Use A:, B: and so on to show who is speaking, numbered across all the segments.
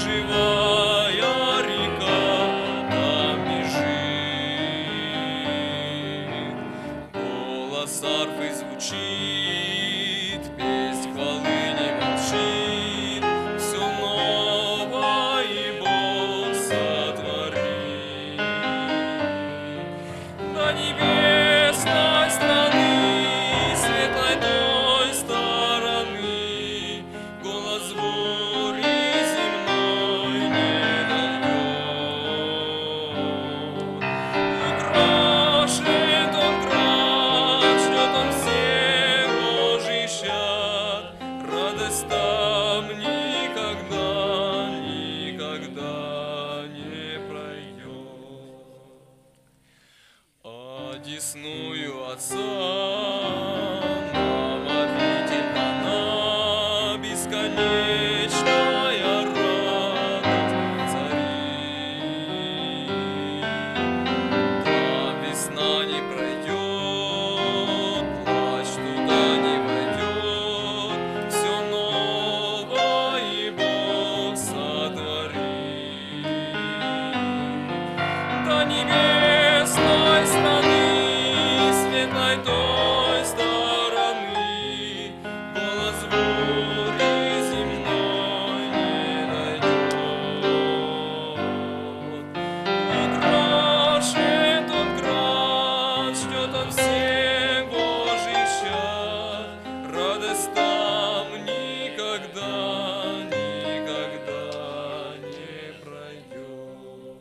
A: живая река там бежит. Голос арфы звучит, песнь хвалы не молчит, все новое Бог сотворит. До небесной страны, светлой той стороны, голос бури земной не дойдет. Украшет он град, ждет он всех Божий щад, радость там никогда, никогда не пройдет. Одесную Отца нам обитель дана, бесконечная радость царит. Там весна не пройдет, плач туда не войдет, все новое Бог сотворит. До небесной страны, светлой той стороны, голос бури земной не дойдет. Украшет он град, ждет он всех Божий щад, радость там никогда, никогда не пройдет.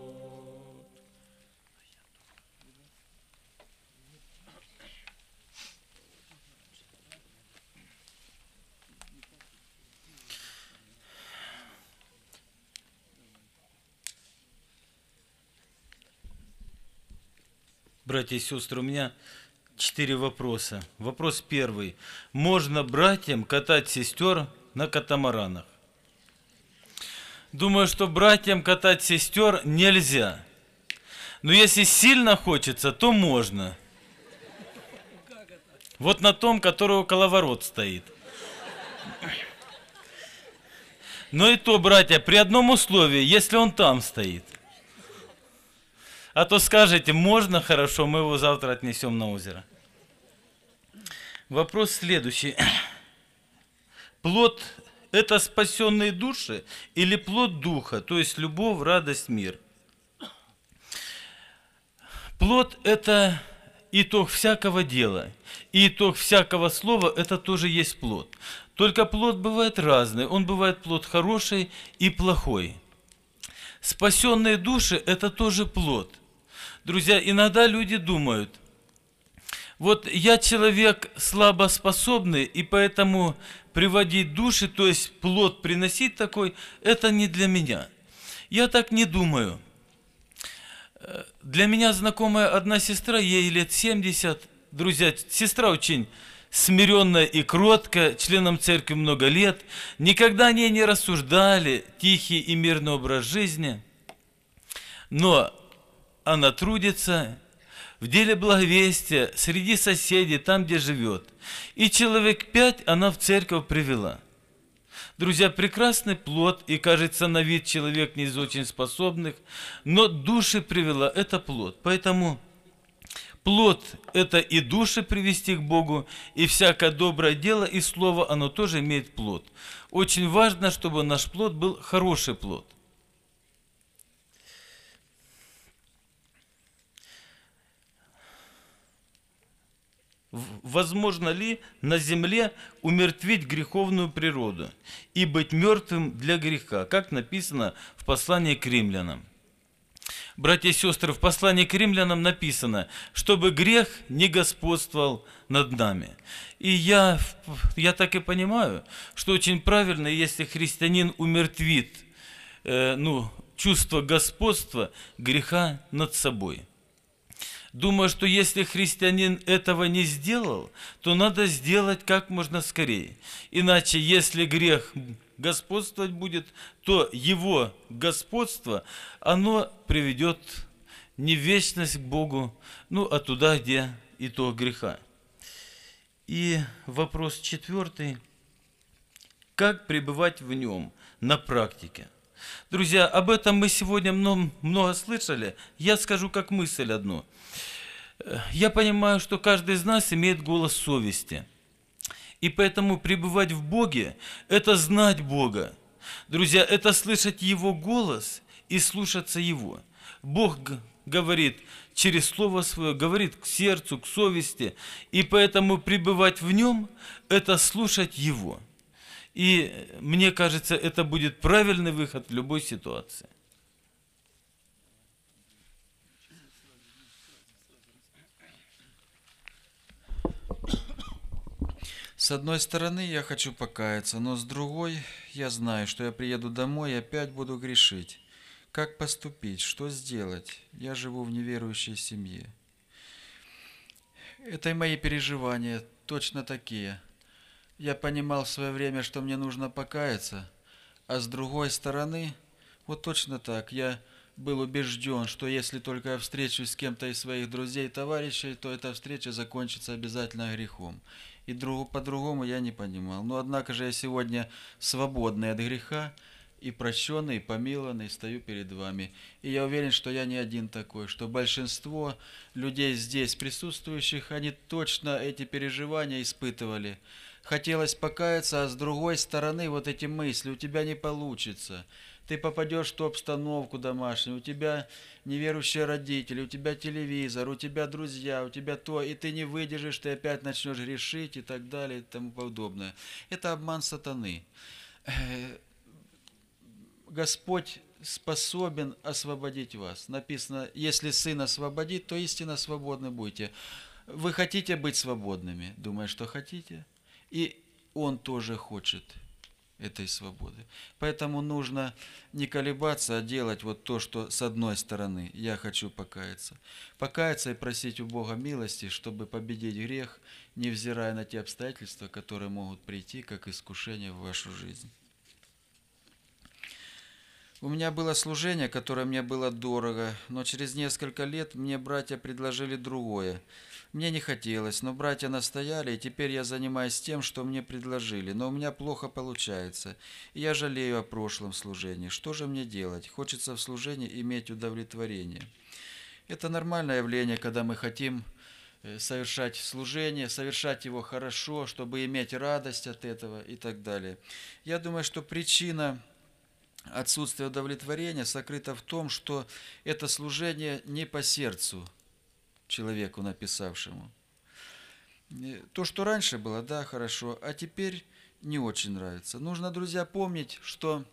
B: Братья и сестры, у меня 4 вопроса. Вопрос первый. Можно братьям катать сестер на катамаранах? Думаю, что братьям катать сестер нельзя. Но если сильно хочется, то можно. Вот на том, который около ворот стоит. Но и то, братья, при одном условии, если он там стоит. А то скажете, можно, хорошо, мы его завтра отнесем на озеро. Вопрос следующий. Плод – это спасенные души или плод духа, то есть любовь, радость, мир? Плод – это итог всякого дела, и итог всякого слова – это тоже есть плод. Только плод бывает разный, он бывает плод хороший и плохой. Спасенные души – это тоже плод. Друзья, иногда люди думают, вот я человек слабоспособный, и поэтому приводить души, то есть плод приносить такой, это не для меня. Я так не думаю. Для меня знакомая одна сестра, ей лет 70. Друзья, сестра очень смиренная и кроткая, членом церкви много лет. Никогда о ней не рассуждали, тихий и мирный образ жизни. Но она трудится в деле благовестия, среди соседей, там, где живет. И человек 5 она в церковь привела. Друзья, прекрасный плод, и кажется, на вид человек не из очень способных, но души привела, это плод. Поэтому плод – это и души привести к Богу, и всякое доброе дело, и слово, оно тоже имеет плод. Очень важно, чтобы наш плод был хороший плод. Возможно ли на земле умертвить греховную природу и быть мертвым для греха, как написано в послании к римлянам? Братья и сестры, в послании к римлянам написано, чтобы грех не господствовал над нами. И я так и понимаю, что очень правильно, если христианин умертвит чувство господства греха над собой. Думаю, что если христианин этого не сделал, то надо сделать как можно скорее. Иначе, если грех господствовать будет, то его господство, оно приведет не в вечность к Богу, а туда, где итог греха. И вопрос 4. Как пребывать в нем на практике? Друзья, об этом мы сегодня много слышали. Я скажу как мысль одну. Я понимаю, что каждый из нас имеет голос совести. И поэтому пребывать в Боге – это знать Бога. Друзья, это слышать Его голос и слушаться Его. Бог говорит через Слово Свое, говорит к сердцу, к совести. И поэтому пребывать в Нем – это слушать Его. И мне кажется, это будет правильный выход в любой ситуации.
C: С одной стороны, я хочу покаяться, но с другой, я знаю, что я приеду домой и опять буду грешить. Как поступить? Что сделать? Я живу в неверующей семье. Это и мои переживания точно такие. Я понимал в свое время, что мне нужно покаяться, а с другой стороны, вот точно так, я был убежден, что если только я встречусь с кем-то из своих друзей, товарищей, то эта встреча закончится обязательно грехом. И по-другому я не понимал. Но однако же я сегодня свободный от греха, и прощенный, и помилованный, стою перед вами. И я уверен, что я не один такой, что большинство людей здесь присутствующих, они точно эти переживания испытывали. Хотелось покаяться, а с другой стороны вот эти мысли, у тебя не получится. Ты попадешь в ту обстановку домашнюю, у тебя неверующие родители, у тебя телевизор, у тебя друзья, у тебя то, и ты не выдержишь, ты опять начнешь грешить и так далее и тому подобное. Это обман сатаны. Господь способен освободить вас. Написано, если Сын освободит, то истинно свободны будете. Вы хотите быть свободными? Думаю, что хотите. И Он тоже хочет этой свободы. Поэтому нужно не колебаться, а делать вот то, что с одной стороны я хочу покаяться. Покаяться и просить у Бога милости, чтобы победить грех, невзирая на те обстоятельства, которые могут прийти как искушение в вашу жизнь. У меня было служение, которое мне было дорого, но через несколько лет мне братья предложили другое. Мне не хотелось, но братья настояли, и теперь я занимаюсь тем, что мне предложили, но у меня плохо получается, и я жалею о прошлом служении. Что же мне делать? Хочется в служении иметь удовлетворение. Это нормальное явление, когда мы хотим совершать служение, совершать его хорошо, чтобы иметь радость от этого и так далее. Я думаю, что причина отсутствия удовлетворения сокрыто в том, что это служение не по сердцу человеку написавшему. То, что раньше было, да, хорошо, а теперь не очень нравится. Нужно, друзья, помнить, что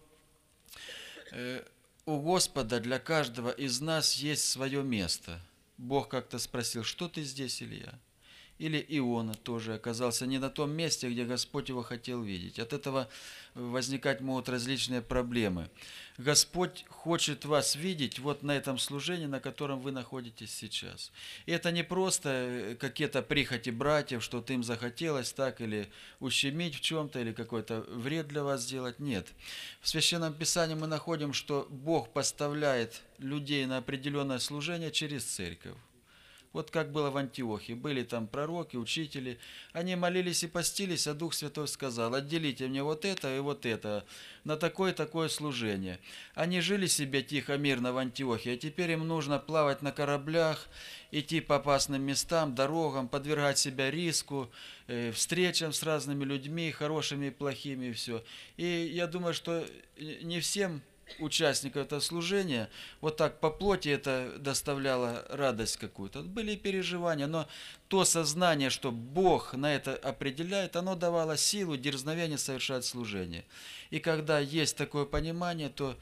C: у Господа для каждого из нас есть свое место. Бог как-то спросил, что ты здесь, Илья? Или Иона тоже оказался не на том месте, где Господь его хотел видеть. От этого возникать могут различные проблемы. Господь хочет вас видеть вот на этом служении, на котором вы находитесь сейчас. И это не просто какие-то прихоти братьев, что-то им захотелось так, или ущемить в чем-то, или какой-то вред для вас сделать. Нет. В Священном Писании мы находим, что Бог поставляет людей на определенное служение через церковь. Вот как было в Антиохии. Были там пророки, учители. Они молились и постились, а Дух Святой сказал, отделите мне вот это и вот это на такое-такое служение. Они жили себе тихо, мирно в Антиохии, а теперь им нужно плавать на кораблях, идти по опасным местам, дорогам, подвергать себя риску, встречам с разными людьми, хорошими и плохими, и все. И я думаю, что не всем участников этого служения вот так по плоти это доставляло радость какую-то. Были переживания, но то сознание, что Бог на это определяет, оно давало силу, дерзновение совершать служение. И когда есть такое понимание, то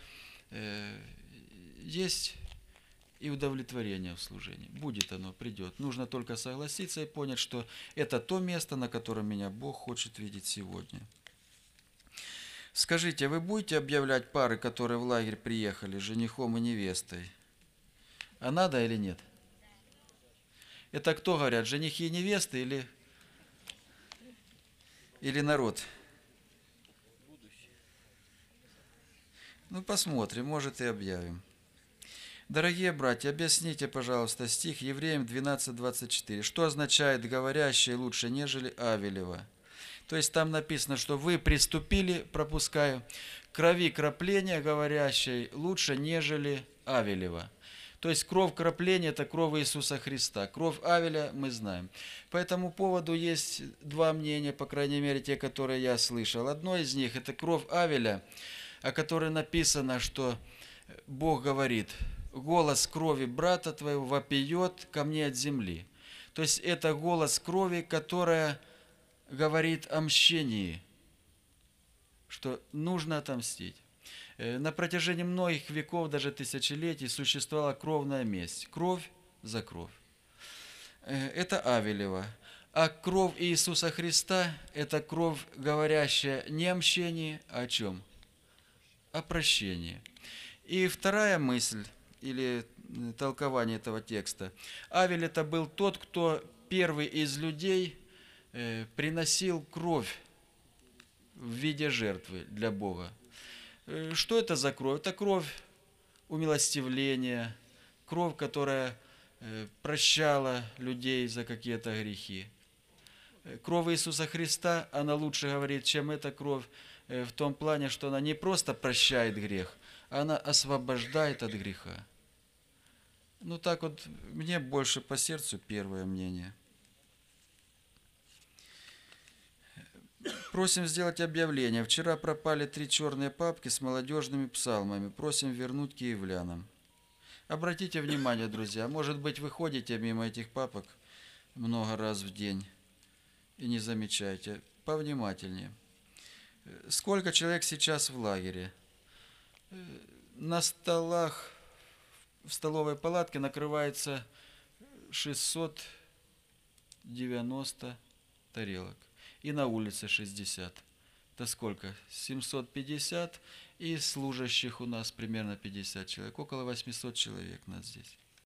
C: есть и удовлетворение в служении. Будет оно, придет. Нужно только согласиться и понять, что это то место, на котором меня Бог хочет видеть сегодня. Скажите, вы будете объявлять пары, которые в лагерь приехали, женихом и невестой? А надо или нет? Это кто говорят, женихи и невесты или народ? Ну, посмотрим, может и объявим. Дорогие братья, объясните, пожалуйста, стих Евреям 12:24. Что означает «говорящие лучше, нежели Авелева»? То есть там написано, что вы приступили, пропускаю, крови кропления говорящей лучше, нежели Авелева. То есть кровь кропления – это кровь Иисуса Христа. Кровь Авеля мы знаем. По этому поводу есть два мнения, по крайней мере, те, которые я слышал. Одно из них – это кровь Авеля, о которой написано, что Бог говорит: «Голос крови брата твоего вопиет ко мне от земли». То есть это голос крови, которая говорит о мщении, что нужно отомстить. На протяжении многих веков, даже тысячелетий, существовала кровная месть. Кровь за кровь. Это Авелева. А кровь Иисуса Христа – это кровь, говорящая не о мщении, а о чем? О прощении. И вторая мысль, или толкование этого текста. Авель – это был тот, кто первый из людей приносил кровь в виде жертвы для Бога. Что это за кровь? Это кровь умилостивления, кровь, которая прощала людей за какие-то грехи. Кровь Иисуса Христа, она лучше говорит, чем эта кровь, в том плане, что она не просто прощает грех, она освобождает от греха. Ну так вот, мне больше по сердцу первое мнение. Просим сделать объявление. Вчера пропали 3 черные папки с молодежными псалмами. Просим вернуть киевлянам. Обратите внимание, друзья, может быть, вы ходите мимо этих папок много раз в день и не замечаете. Повнимательнее. Сколько человек сейчас в лагере? На столах в столовой палатке накрывается 690 тарелок. И на улице 60. Это сколько? 750. И служащих у нас примерно 50 человек. Около 800 человек нас здесь.